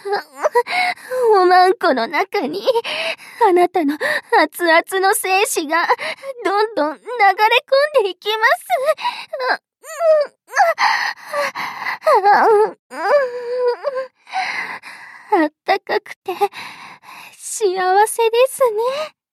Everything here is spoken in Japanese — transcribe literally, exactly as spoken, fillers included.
おまんこの中に、あなたの熱々の精子が、どんどん流れ込んでいきます。あったかくて、幸せですね。